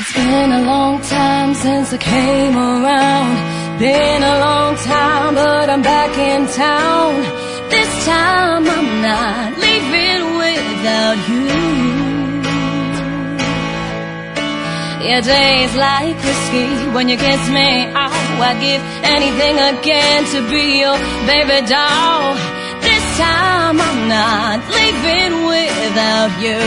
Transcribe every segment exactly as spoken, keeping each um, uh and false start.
It's been a long time since I came around. Been a long time, but I'm back in town. This time I'm not leaving without you. Yeah, days like whiskey when you kiss me. Oh, I'd give anything again to be your baby doll. This time I'm not leaving without you.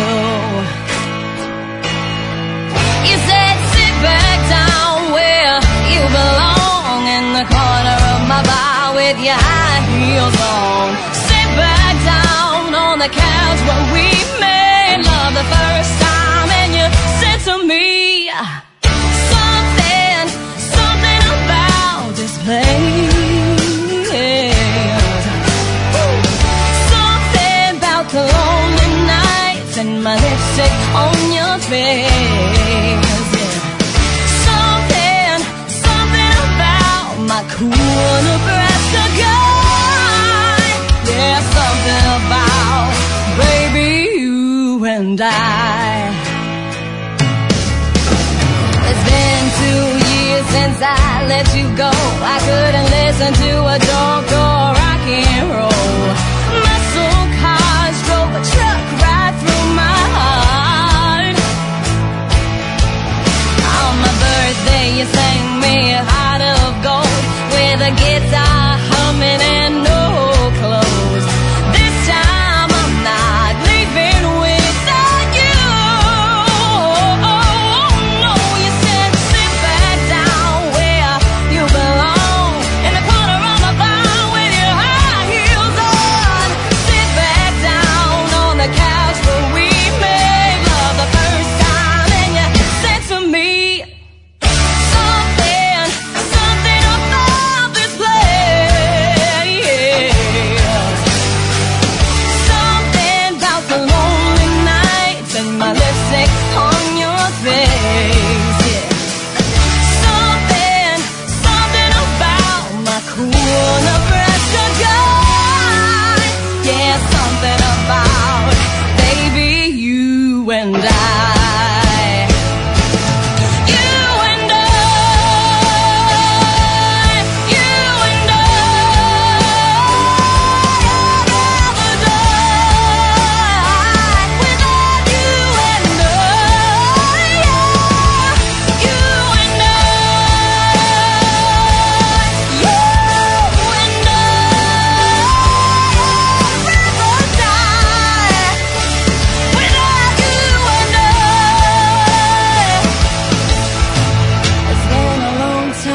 You said sit back down where you belong, in the corner of my bar with your high heels on. Sit back down on the couch where we made love the first time, and you said to me, something, something about this place. Something about the lonely nights and my lipstick on your face. Something, something about my cool Nebraska guy. Yeah, something about, baby, you and I. It's been two years since I let you go. I couldn't listen to a dog or rock and roll. Muscle cars drove a truck right through my heart. On my birthday you sang me a heart of gold, with a guitar humming and no clothes. This time I'm not leaving without you.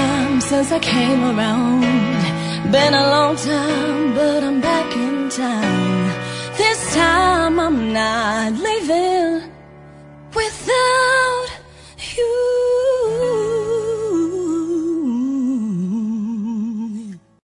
I came around. Been a long time, but I'm back in town.